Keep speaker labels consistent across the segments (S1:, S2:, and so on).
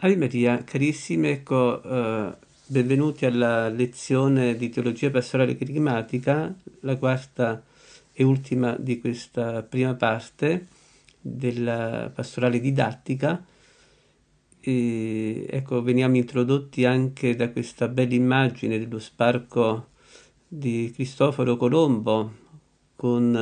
S1: Ave Maria, carissimi, ecco, benvenuti alla lezione di teologia pastorale kerigmatica, la quarta e ultima di questa prima parte della pastorale didattica. E, ecco, veniamo introdotti anche da questa bella immagine dello sbarco di Cristoforo Colombo con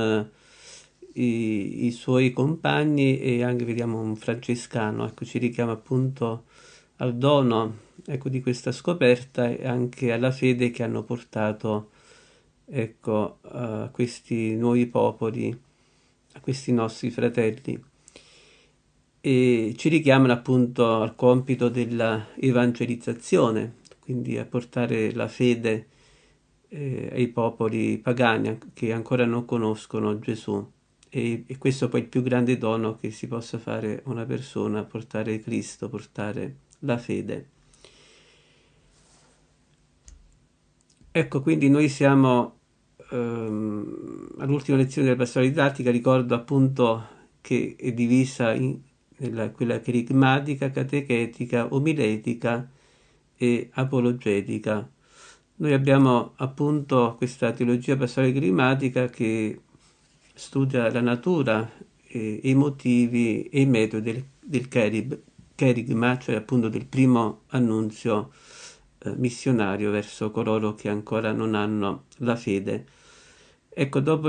S1: i suoi compagni, e anche vediamo un francescano, ecco, ci richiama appunto al dono, ecco, di questa scoperta e anche alla fede che hanno portato, ecco, a questi nuovi popoli, a questi nostri fratelli, e ci richiamano appunto al compito della evangelizzazione, quindi a portare la fede ai popoli pagani che ancora non conoscono Gesù. E questo poi è il più grande dono che si possa fare a una persona: portare Cristo, portare la fede. Ecco, quindi noi siamo all'ultima lezione della pastoral didattica. Ricordo appunto che è divisa nella, quella kerigmatica, catechetica, omiletica e apologetica. Noi abbiamo appunto questa teologia pastorale kerigmatica che studia la natura e i motivi e i metodi del kerigma, cioè appunto del primo annunzio missionario verso coloro che ancora non hanno la fede. Ecco, dopo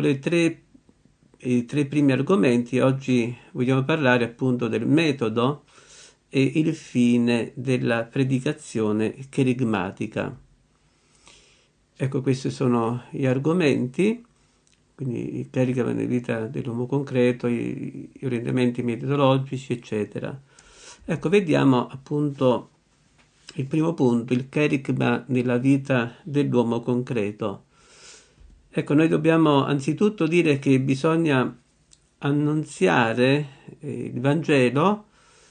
S1: i tre primi argomenti, oggi vogliamo parlare appunto del metodo e il fine della predicazione kerigmatica. Ecco, questi sono gli argomenti, quindi il kerigma nella vita dell'uomo concreto, gli orientamenti metodologici, eccetera. Ecco, vediamo appunto il primo punto, il kerigma nella vita dell'uomo concreto. Ecco, noi dobbiamo anzitutto dire che bisogna annunziare il Vangelo,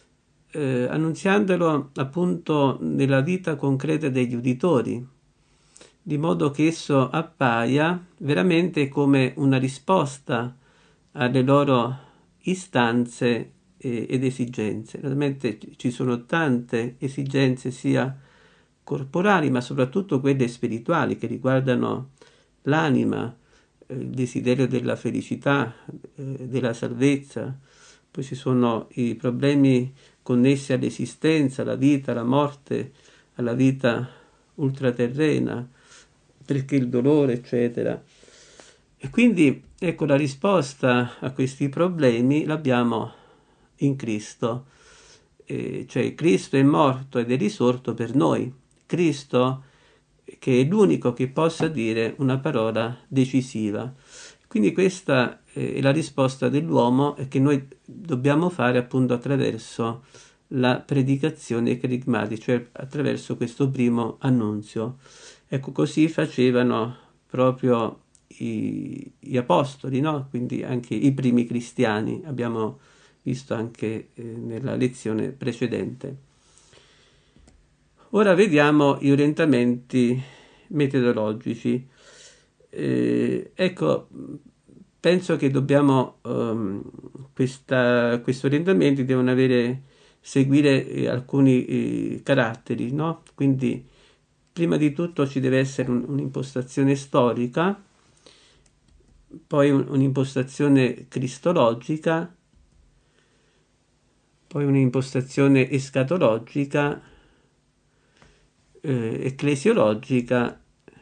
S1: annunziandolo appunto nella vita concreta degli uditori, di modo che esso appaia veramente come una risposta alle loro istanze ed esigenze. Naturalmente ci sono tante esigenze sia corporali ma soprattutto quelle spirituali che riguardano l'anima, il desiderio della felicità, della salvezza. Poi ci sono i problemi connessi all'esistenza, alla vita, alla morte, alla vita ultraterrena, perché il dolore, eccetera. E quindi ecco, la risposta a questi problemi l'abbiamo in Cristo. Cioè Cristo è morto ed è risorto per noi. Cristo che è l'unico che possa dire una parola decisiva. Quindi questa è la risposta dell'uomo che noi dobbiamo fare appunto attraverso la predicazione kerigmatica, cioè attraverso questo primo annunzio. Ecco, così facevano proprio gli apostoli, no? Quindi anche i primi cristiani, abbiamo visto anche nella lezione precedente. Ora vediamo gli orientamenti metodologici. Ecco, penso che dobbiamo, questi orientamenti devono seguire alcuni caratteri, no? Quindi, prima di tutto ci deve essere un'impostazione storica, poi un'impostazione cristologica, poi un'impostazione escatologica, ecclesiologica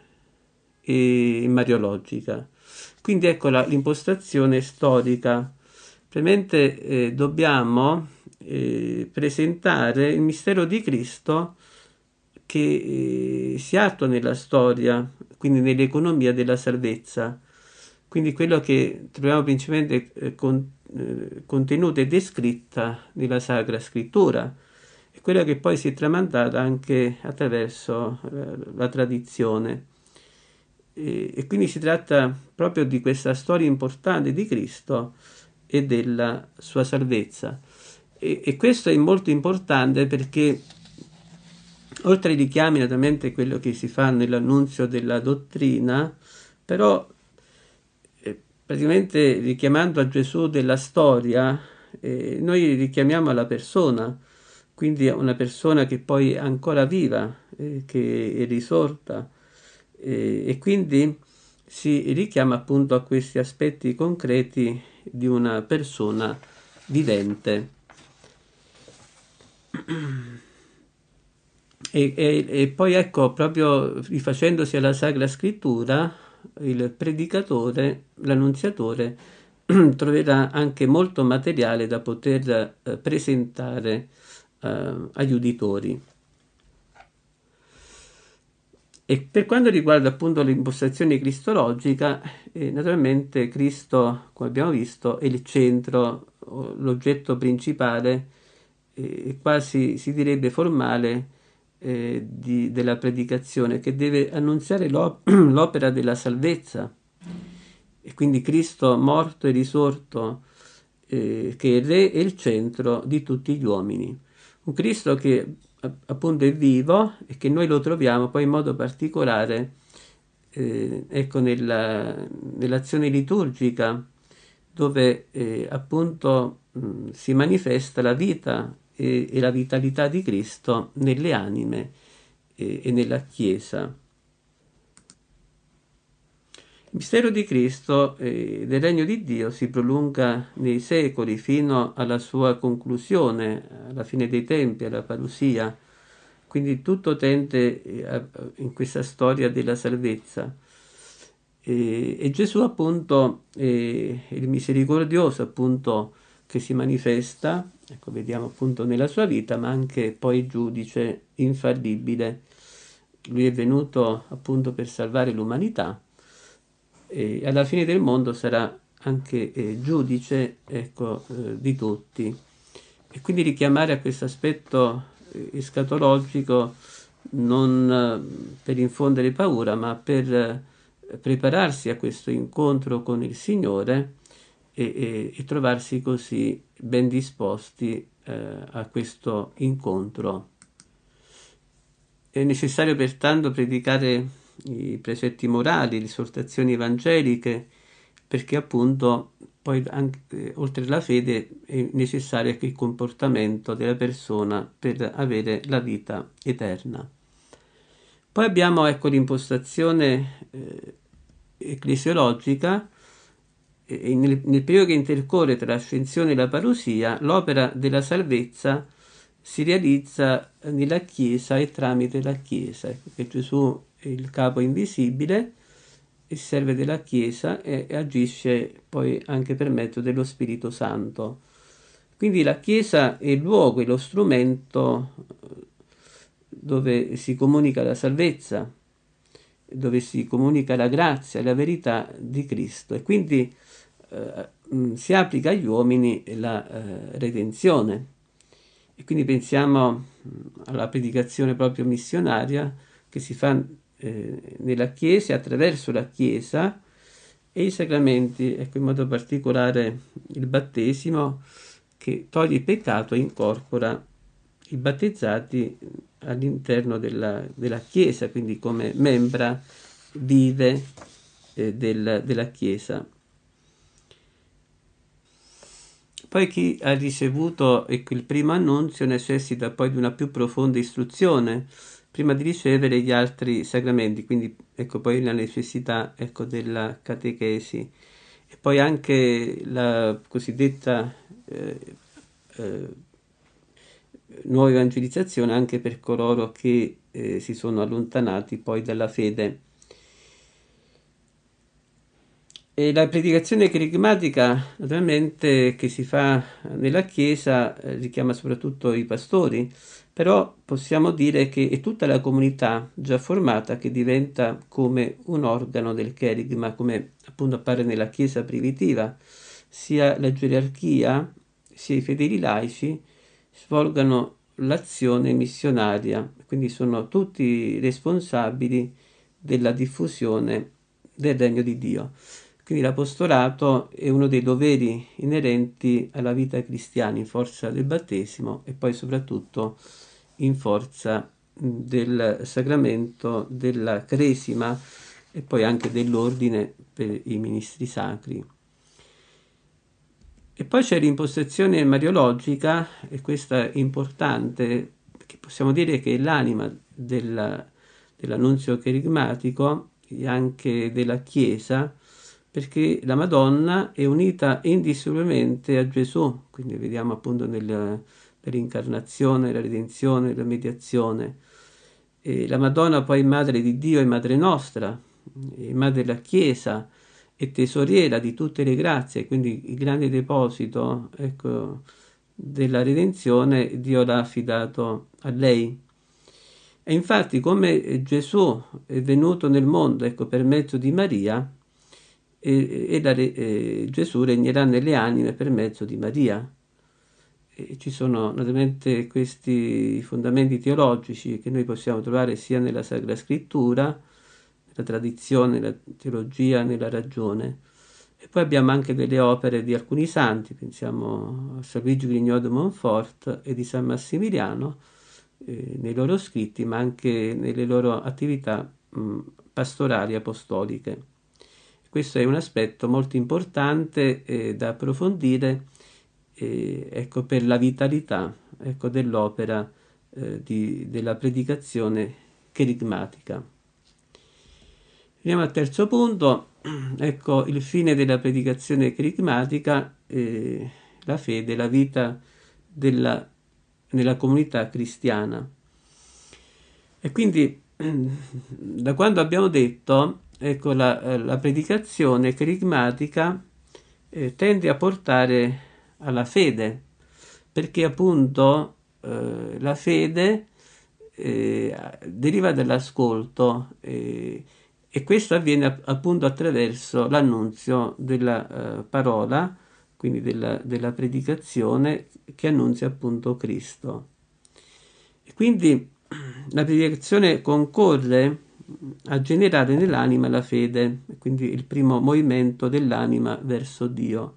S1: e mariologica. Quindi ecco l'impostazione storica. Praticamente dobbiamo presentare il mistero di Cristo che si attua nella storia, quindi nell'economia della salvezza. Quindi quello che troviamo principalmente contenuto e descritta nella Sacra Scrittura, e quella che poi si è tramandata anche attraverso la tradizione. E quindi si tratta proprio di questa storia importante di Cristo e della sua salvezza. E questo è molto importante perché, oltre ai richiami, naturalmente quello che si fa nell'annunzio della dottrina, però praticamente richiamando a Gesù della storia, noi richiamiamo alla persona, quindi è una persona che poi è ancora viva, che è risorta, e quindi si richiama appunto a questi aspetti concreti di una persona vivente. E poi ecco, proprio rifacendosi alla Sacra Scrittura, il predicatore, l'annunziatore, troverà anche molto materiale da poter presentare agli uditori. E per quanto riguarda appunto l'impostazione cristologica, naturalmente Cristo, come abbiamo visto, è il centro, l'oggetto principale, quasi si direbbe formale, della predicazione, che deve annunziare l'opera della salvezza. E quindi Cristo morto e risorto, che è il Re e il centro di tutti gli uomini. Un Cristo che appunto è vivo e che noi lo troviamo poi in modo particolare ecco, nell'azione liturgica, dove appunto si manifesta la vita e la vitalità di Cristo nelle anime e nella Chiesa. Il mistero di Cristo del Regno di Dio si prolunga nei secoli fino alla sua conclusione, alla fine dei tempi, alla parusia. Quindi tutto tende in questa storia della salvezza. E Gesù appunto è il misericordioso appunto che si manifesta, ecco, vediamo appunto nella sua vita, ma anche poi giudice infallibile. Lui è venuto appunto per salvare l'umanità e alla fine del mondo sarà anche giudice, ecco, di tutti. E quindi richiamare a questo aspetto escatologico non per infondere paura, ma per prepararsi a questo incontro con il Signore e trovarsi così ben disposti a questo incontro. È necessario pertanto predicare i precetti morali, le esortazioni evangeliche, perché appunto poi anche, oltre alla fede è necessario anche il comportamento della persona per avere la vita eterna. Poi abbiamo ecco l'impostazione ecclesiologica e nel periodo che intercorre tra l'ascensione e la parusia, l'opera della salvezza si realizza nella Chiesa e tramite la Chiesa, ecco che Gesù è il capo invisibile, il serve della Chiesa e agisce poi anche per mezzo dello Spirito Santo. Quindi la Chiesa è il luogo, è lo strumento dove si comunica la salvezza, dove si comunica la grazia e la verità di Cristo e quindi si applica agli uomini la redenzione. E quindi pensiamo alla predicazione proprio missionaria che si fa nella Chiesa, attraverso la Chiesa e i sacramenti, ecco in modo particolare il battesimo che toglie il peccato e incorpora i battezzati all'interno della Chiesa, quindi come membra vive della Chiesa. Poi chi ha ricevuto ecco, il primo annunzio necessita poi di una più profonda istruzione prima di ricevere gli altri sacramenti, quindi ecco poi la necessità ecco, della catechesi e poi anche la cosiddetta eh, nuova evangelizzazione anche per coloro che si sono allontanati poi dalla fede. E la predicazione kerigmatica, naturalmente, che si fa nella Chiesa, richiama soprattutto i pastori, però possiamo dire che è tutta la comunità già formata che diventa come un organo del kerigma, come appunto appare nella Chiesa primitiva. Sia la gerarchia, sia i fedeli laici svolgano l'azione missionaria, quindi sono tutti responsabili della diffusione del regno di Dio. Quindi l'apostolato è uno dei doveri inerenti alla vita cristiana in forza del battesimo e poi soprattutto in forza del sacramento della cresima e poi anche dell'ordine per i ministri sacri. E poi c'è l'impostazione mariologica, e questa è importante, perché possiamo dire che è l'anima dell'annunzio cherigmatico e anche della Chiesa, perché la Madonna è unita indissolubilmente a Gesù, quindi vediamo appunto nell'incarnazione, la redenzione, la mediazione. E la Madonna poi è madre di Dio e madre nostra, è madre della Chiesa, e tesoriera di tutte le grazie, quindi il grande deposito, ecco, della redenzione, Dio l'ha affidato a lei. E infatti, come Gesù è venuto nel mondo, ecco, per mezzo di Maria, Gesù regnerà nelle anime per mezzo di Maria. E ci sono naturalmente questi fondamenti teologici che noi possiamo trovare sia nella Sacra Scrittura, nella tradizione, nella teologia, nella ragione. E poi abbiamo anche delle opere di alcuni santi, pensiamo a San Luigi Grignot de Montfort e di San Massimiliano, nei loro scritti, ma anche nelle loro attività pastorali apostoliche. Questo è un aspetto molto importante da approfondire, ecco, per la vitalità, ecco, dell'opera della predicazione cherigmatica. Andiamo al terzo punto. Ecco il fine della predicazione cherigmatica, la fede, la vita nella comunità cristiana. E quindi da quando abbiamo detto, ecco, la predicazione cherigmatica tende a portare alla fede, perché appunto la fede deriva dall'ascolto, e questo avviene appunto attraverso l'annunzio della parola, quindi della predicazione che annunzia appunto Cristo. E quindi la predicazione concorre a generare nell'anima la fede, quindi il primo movimento dell'anima verso Dio.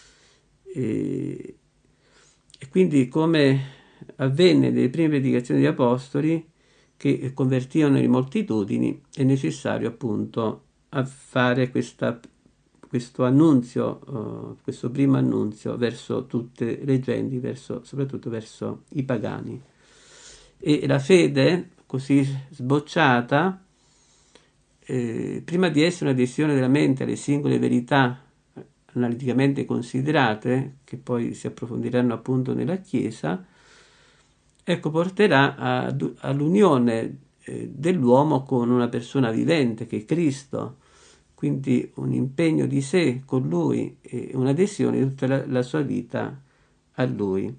S1: E quindi, come avvenne nelle prime predicazioni degli apostoli, che convertivano le moltitudini, è necessario appunto a fare questo annunzio, questo primo annunzio verso tutte le genti, soprattutto verso i pagani. E la fede, così sbocciata, prima di essere un'adesione della mente alle singole verità analiticamente considerate, che poi si approfondiranno appunto nella Chiesa, ecco, porterà all'unione dell'uomo con una persona vivente che è Cristo, quindi un impegno di sé con Lui e un'adesione di tutta la sua vita a Lui.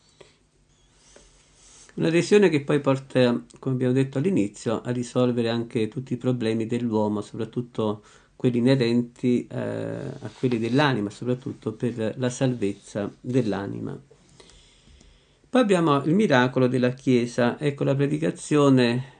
S1: Un'adesione che poi porta, come abbiamo detto all'inizio, a risolvere anche tutti i problemi dell'uomo, soprattutto quelli inerenti a quelli dell'anima, soprattutto per la salvezza dell'anima. Poi abbiamo il miracolo della Chiesa, ecco la predicazione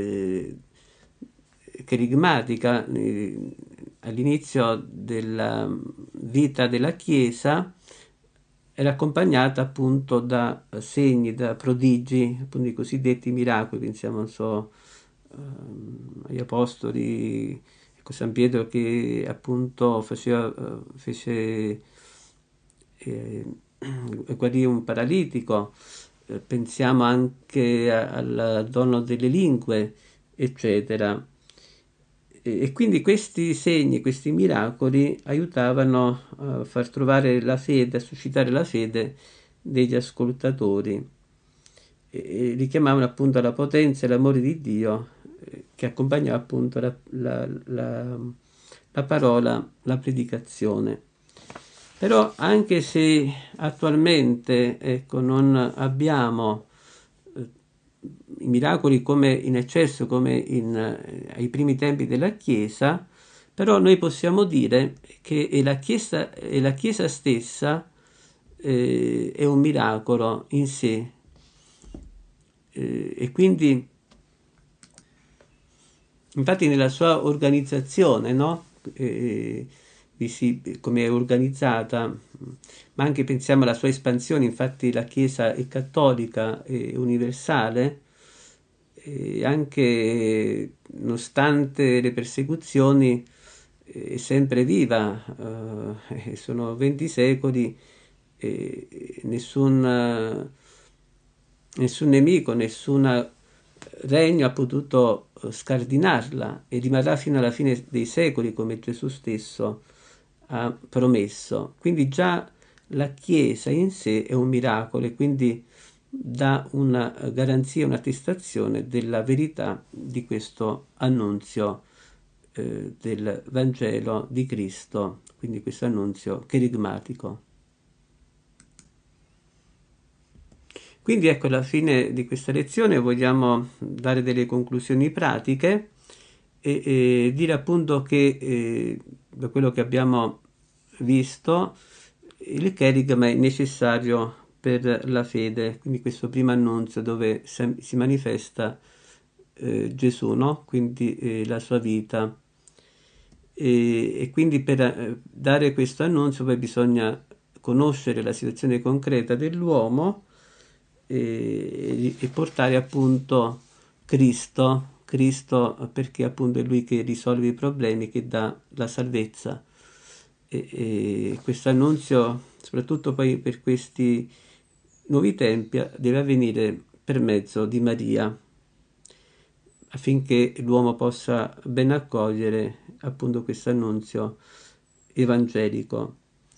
S1: cherigmatica all'inizio della vita della Chiesa era accompagnata appunto da segni, da prodigi, appunto i cosiddetti miracoli, pensiamo, non so, agli apostoli, ecco San Pietro che appunto fece guarì un paralitico, pensiamo anche al dono delle lingue, eccetera. E quindi questi segni, questi miracoli aiutavano a far trovare la fede, a suscitare la fede degli ascoltatori, e richiamavano appunto la potenza e l'amore di Dio che accompagnava appunto la parola, la predicazione. Però anche se attualmente, ecco, non abbiamo i miracoli come in eccesso, come ai primi tempi della Chiesa, però noi possiamo dire che è la Chiesa stessa è un miracolo in sé, e quindi infatti nella sua organizzazione, no? Come è organizzata, ma anche pensiamo alla sua espansione, infatti la Chiesa è cattolica e universale, e anche nonostante le persecuzioni è sempre viva, sono 20 secoli nessun nemico, nessun regno ha potuto scardinarla e rimarrà fino alla fine dei secoli, come Gesù stesso ha promesso. Quindi già la Chiesa in sé è un miracolo e quindi dà una garanzia, un'attestazione della verità di questo annunzio del Vangelo di Cristo, quindi questo annunzio cherigmatico. Quindi ecco, alla fine di questa lezione vogliamo dare delle conclusioni pratiche e dire appunto che da quello che abbiamo visto il cherigma è necessario per la fede, quindi questo primo annunzio dove si manifesta Gesù, no? Quindi la sua vita. E quindi per dare questo annunzio poi bisogna conoscere la situazione concreta dell'uomo e portare appunto Cristo perché appunto è lui che risolve i problemi, che dà la salvezza. E questo annunzio, soprattutto poi per questi nuovi tempi, deve avvenire per mezzo di Maria, affinché l'uomo possa ben accogliere appunto questo annunzio evangelico.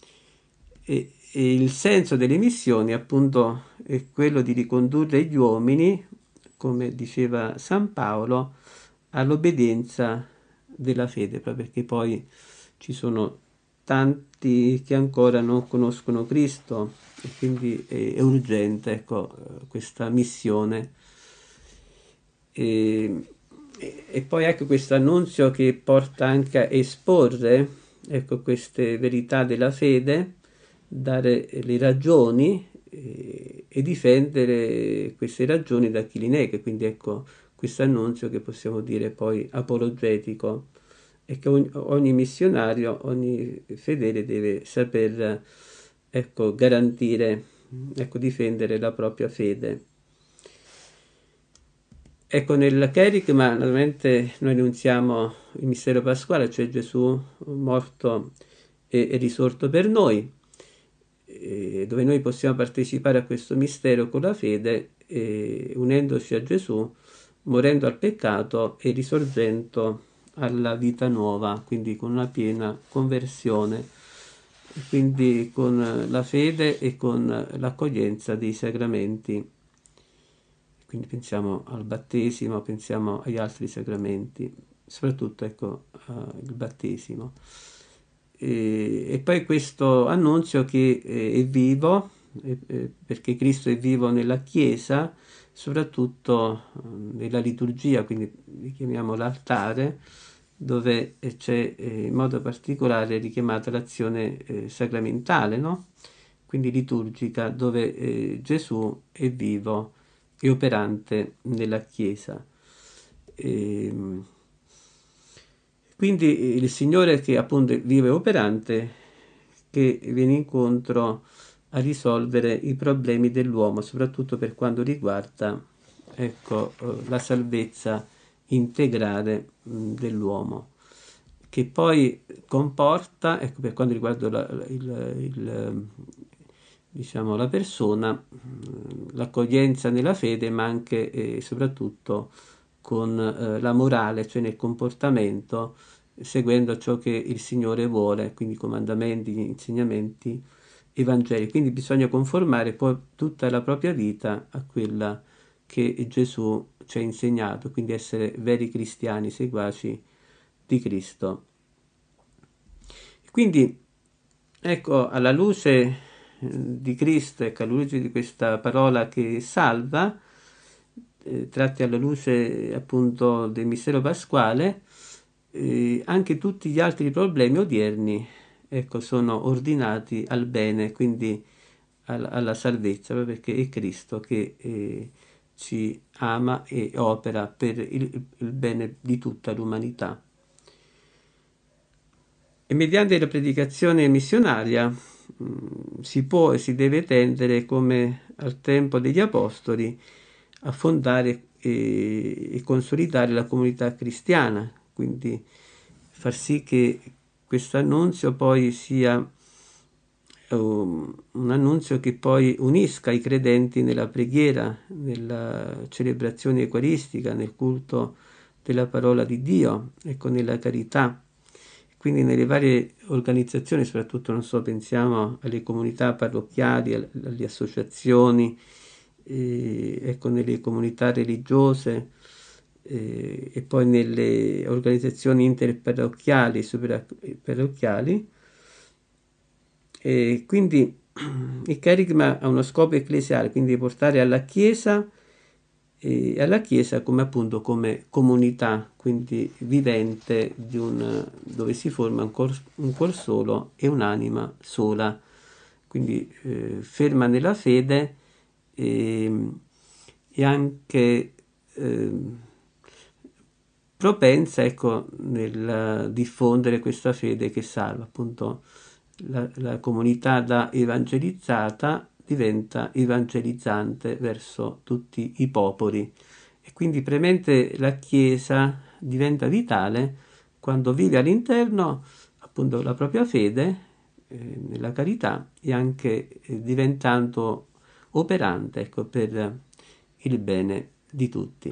S1: E il senso delle missioni appunto è quello di ricondurre gli uomini, come diceva San Paolo, all'obbedienza della fede, proprio perché poi ci sono tanti che ancora non conoscono Cristo e quindi è urgente, ecco, questa missione. E, e poi ecco questo annunzio che porta anche a esporre, ecco, queste verità della fede, dare le ragioni e difendere queste ragioni da chi li nega. Quindi ecco questo annunzio che possiamo dire poi apologetico e che ogni missionario, ogni fedele deve saper, ecco, garantire, ecco, difendere la propria fede. Ecco, nel Kerigma naturalmente noi annunziamo il mistero pasquale, cioè Gesù morto e risorto per noi, dove noi possiamo partecipare a questo mistero con la fede, unendoci a Gesù, morendo al peccato e risorgendo alla vita nuova, quindi con una piena conversione, quindi con la fede e con l'accoglienza dei sacramenti. Quindi pensiamo al battesimo, pensiamo agli altri sacramenti, soprattutto ecco il battesimo. E poi questo annunzio che è vivo, perché Cristo è vivo nella Chiesa, soprattutto nella liturgia, quindi li chiamiamo l'altare, dove c'è in modo particolare richiamata l'azione sacramentale, no? Quindi liturgica, dove Gesù è vivo e operante nella Chiesa. E, quindi il Signore che appunto è vivo e operante, che viene incontro a risolvere i problemi dell'uomo, soprattutto per quanto riguarda, ecco, la salvezza integrale dell'uomo, che poi comporta, ecco, per quanto riguarda diciamo, la persona, l'accoglienza nella fede, ma anche e soprattutto con la morale, cioè nel comportamento, seguendo ciò che il Signore vuole, quindi i comandamenti, gli insegnamenti evangelici. Quindi bisogna conformare poi tutta la propria vita a quella che Gesù ci ha insegnato, quindi essere veri cristiani, seguaci di Cristo. Quindi, ecco, alla luce di Cristo, ecco, alla luce di questa parola che salva, tratti alla luce appunto del mistero pasquale, anche tutti gli altri problemi odierni, ecco, sono ordinati al bene, quindi alla salvezza, proprio perché è Cristo che ci ama e opera per il bene di tutta l'umanità. E mediante la predicazione missionaria si può e si deve tendere, come al tempo degli Apostoli, a fondare e consolidare la comunità cristiana, quindi far sì che questo annunzio poi sia un annunzio che poi unisca i credenti nella preghiera, nella celebrazione eucaristica, nel culto della parola di Dio, ecco, nella carità. Quindi nelle varie organizzazioni, soprattutto, non so, pensiamo alle comunità parrocchiali, alle associazioni, ecco, nelle comunità religiose, e poi nelle organizzazioni interparrocchiali, superparrocchiali. E quindi il Kerygma ha uno scopo ecclesiale, quindi portare alla Chiesa, alla Chiesa come appunto come comunità, quindi vivente dove si forma un cuor solo e un'anima sola, quindi ferma nella fede e, e anche propensa, ecco, nel diffondere questa fede che salva. Appunto la comunità da evangelizzata diventa evangelizzante verso tutti i popoli, e quindi premente la Chiesa diventa vitale quando vive all'interno appunto la propria fede, nella carità, e anche diventando operante, ecco, per il bene di tutti.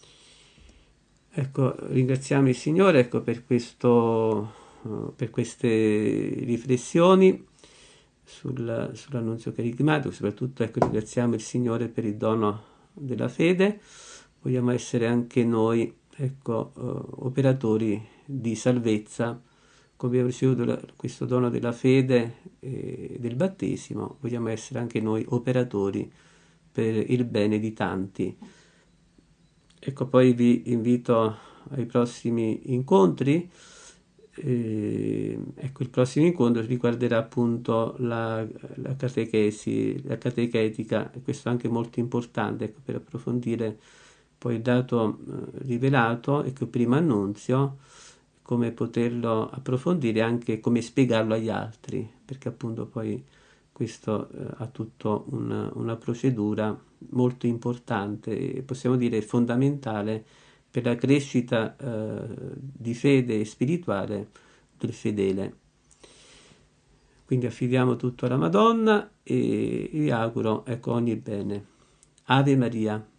S1: Ecco, ringraziamo il Signore, ecco, per queste riflessioni sull'annunzio carigmatico. Soprattutto, ecco, ringraziamo il Signore per il dono della fede. Vogliamo essere anche noi, ecco, operatori di salvezza. Come abbiamo ricevuto questo dono della fede e del battesimo, vogliamo essere anche noi operatori per il bene di tanti. Ecco, poi vi invito ai prossimi incontri. Ecco, il prossimo incontro riguarderà appunto la catechesi, la catechetica, e questo è anche molto importante, ecco, per approfondire poi il dato rivelato, ecco, primo annunzio, come poterlo approfondire, anche come spiegarlo agli altri, perché appunto poi questo ha tutta una procedura molto importante e possiamo dire fondamentale per la crescita di fede spirituale del fedele. Quindi affidiamo tutto alla Madonna e vi auguro, ecco, ogni bene. Ave Maria.